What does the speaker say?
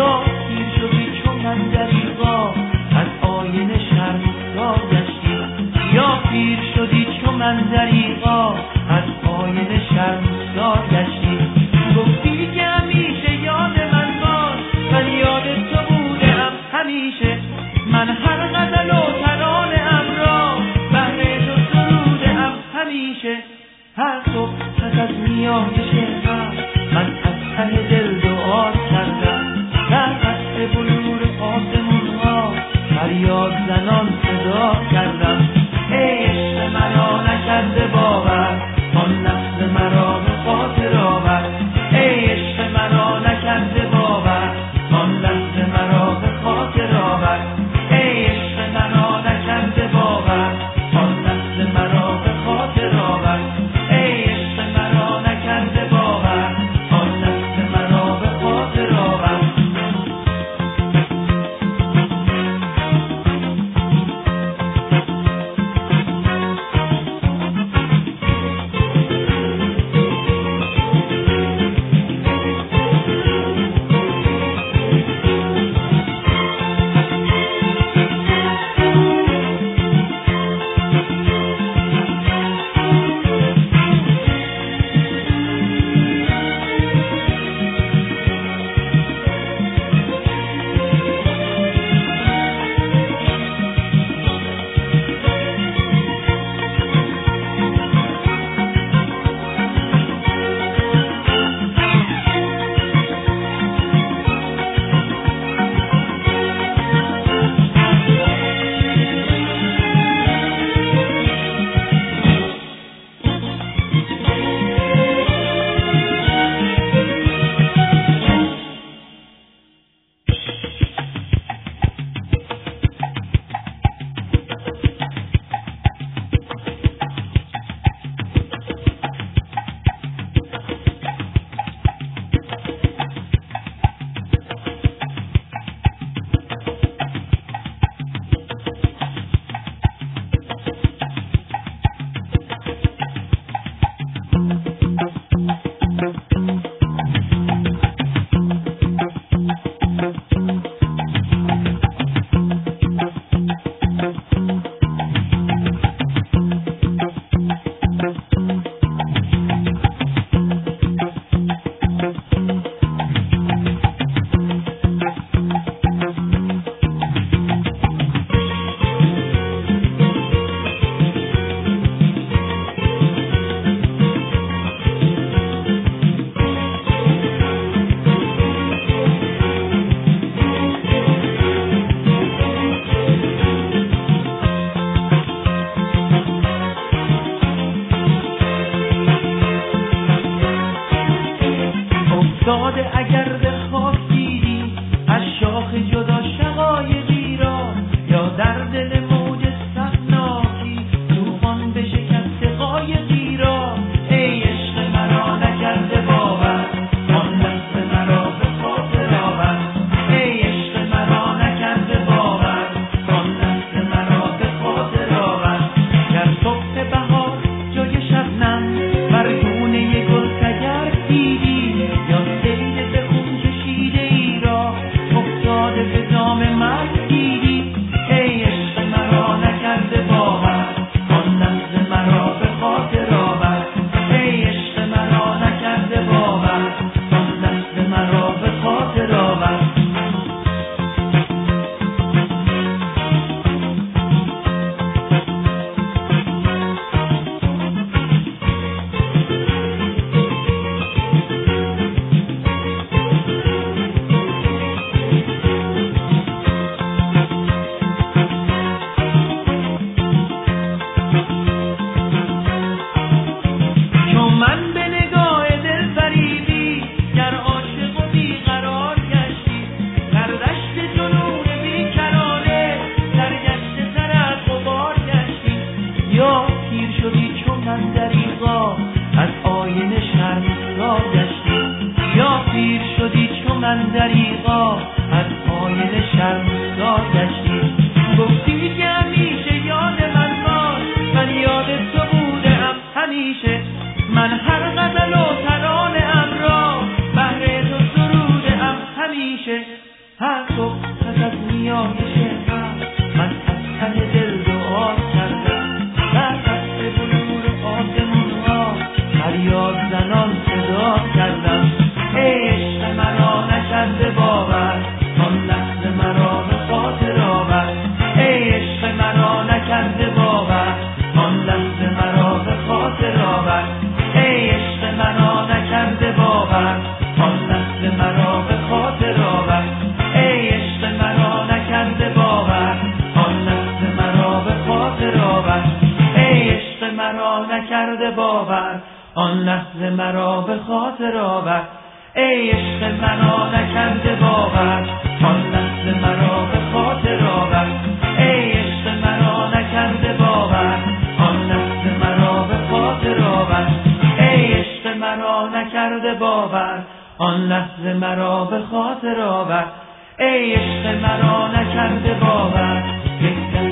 یا پیر شدی چون من دریغا از آینه شرمسار گشتی، یا پیر شدی چون من دریغا از آینه شرمسار گشتی. گفتی که همیشه یاد من باش، من یاد تو بودم همیشه، من هر غزل و ترانه ام را بهر تو سرودم همیشه. هر صبح پس از نیایش غم من از ته دل دعا کردم، در قطع بلور آسمون ها فریاد زنان صدا کردم. ای عشق مرا نکرده باور، آن لحظه مرا به خاطر آور. ای عشق مرا نکرده باور، آن لحظه مرا به خاطر آور. ای عشق مرا نکرده باور، آن لحظه مرا به خاطر آور. ای عشق مرا نکرده باور، آن لحظه مرا به خاطر آور. هر صبح پس از نیایش غم من از ته دل دعا کردم، در قصر بلور آسمون ها فریاد زنان صدا کردم. ای عشق مرا نکرده باور، آن لحظه مرا به خاطر آور. ای عشق مرا نکرده باور، آن لحظه مرا به خاطر آور. ای عشق مرا نکرده باور، آن لحظه مرا به خاطر آور. ای عشق مرا نکرده باور، آن لحظه مرا به خاطر آور. ای عشق مرا نکرده باور، آن لحظه مرا به خاطر آور. ای عشق مرا نکرده باور، آن لحظه مرا به خاطر آور. ای عشق مرا نکرده باور، آن لحظه مرا به خاطر آور. ای عشق مرا نکرده باور، آن لحظه مرا به خاطر آور. ای عشق مرا نکرده باور، یک